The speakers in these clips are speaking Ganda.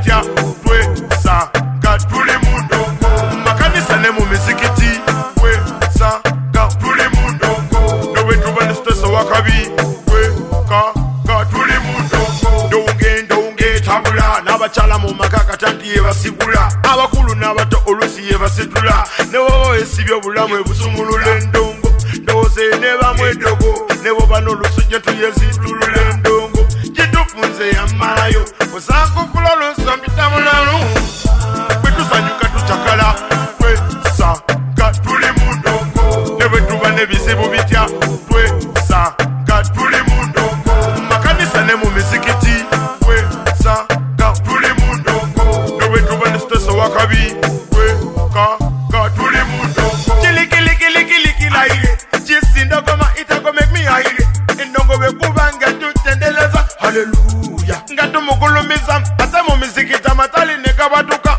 bitya twesanga tuli mu ndongo makanisa ne mu mizikiti twesanga tuli mu ndongo ne bwe tuba ne siteso wakabi twekanga tuli mu ndongo ndonge tabula n'abakyala mu maka katanti yebasigula abakulu n'abato olusi yebasitula ne wowe esibye obulamu ebusumulula endongo ndowooze ne bamwe eddogo ne bwoba n'olusujja tuyezitulula endongo gitufunze yammalayo osakufula oluso mpitamulalu bwe tusanyuka tucakala twesanga tuli mu ndongo ne bwe tuba n'ebizibu bitya twesanga tuli mu ndongo mu makanisa ne mu mizikiti twesanga tuli mu ndongo ne bwe tuba ne siteso wakabi twekanga tuli mu ndongo kilikilikilikilikilaire kisindogoma itago make me haire endongo bekubanga tutendeleza haleluya nga tumugulumiza ate mu mizikita matali nekabatuka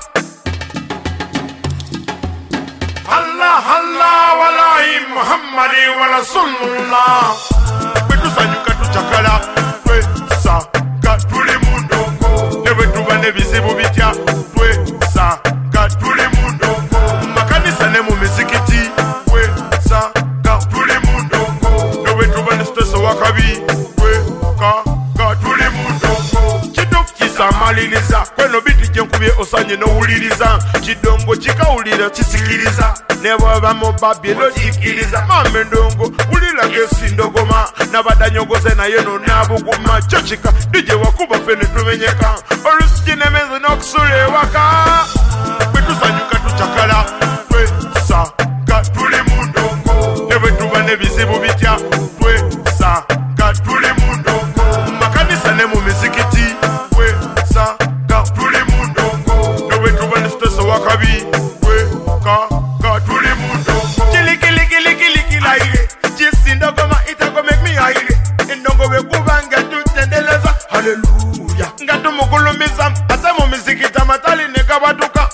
Allah Allah walahi Muhammadi wa Rasulullah betusanyuka tucakala twesanga tuli mu ndongo ne bwe tuba n'ebizibu bitya twesanga tuli mu ndongo mu makanisa ne mu mizikiti twesanga tuli mu ndongo ne bwe tuba ne siteso wakabi twekanga tuli mu ndongo kitufu kisamaliriza kweno biti gyenkubye osanye n'owuliriza kidongo kikawulira kisikiriza ne bwaba mu babiro kikiriza mama endongo wuliraga esindogoma n'abadanyogoze naye nonabuguma kyo kika dije wakuba ffe ne tumenyeka olusi kinemeze n'okusula ewaka bwe tusanyuka tucakala twesanga tuli mu ndongo ne bwe tuba n'ebizibu bitya twesanga tuli mu ndongo mu makanisa ne mu mizikiti twesanga tuli mu ndongo ne bwe tuba ne siteso wakabi twekanga tuli mu ndongo kilikilikilikilikilaire kisindogoma itago make me haire endongo bekubanga tutendeleza haleluya nga tumugulumiza ate mu mizikita matali nekabatuka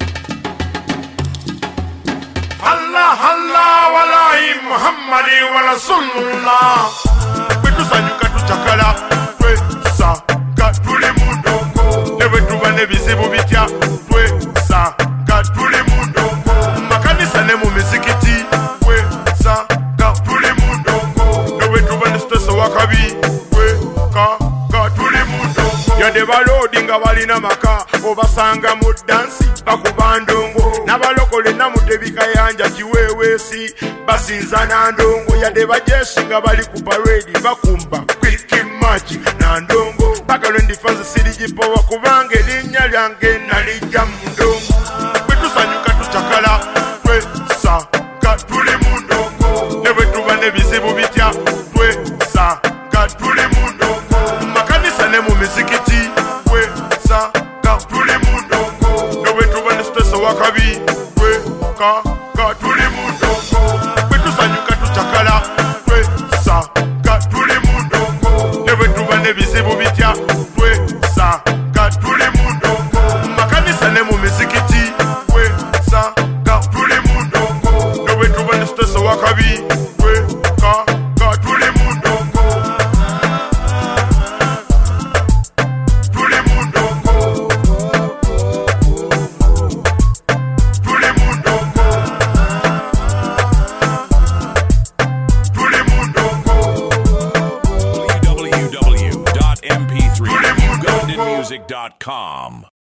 Allah Allah walahi Muhammadi wa Rasulullah bwe tusanyuka tucakala twesanga tuli mu ndongo ne bwe tuba n'ebizibu bitya twesanga tuli mu ndongo mu makanisa ne mu mizikiti twesanga tuli mu ndongo ne bwe tuba ne siteso wakabi twekanga tuli mu ndongo yadde baloodi nga balina maka obasanga mu dansi bakuba ndongo n'abalokole namudde bikayanja kiweeweesi basinza na ndongo yadde bajeshi nga bali ku paredi bakumba kwikimaki na ndongo bagalo ndifanze sirigipowa kubanga erinnya lyange nalijja mu ndongo bwe tusanyuka tucakala twesanga tuli mu ndongo ne bwe tuba n'ebizibu bitya twesanga tuli mu ndongo mu makanisa ne mu mizikiti twesanga tuli mu ndongo ne bwe tuba ne siteso wakabi twekanga tuli mu ndongo bwe tusanyuka tucakala twesanga tuli mu ndongo ne bwe tuba n'ebizibu bitya twesanga tuli mu ndongo mu makanisa ne mu mizikiti twesanga tuli mu ndongo ne bwe tuba ne siteso wakabi twekanga tuli mu ndongo tuli mu ndongo tuli mu ndongo tuli mu ndongo www.mp3ugandanmusic.com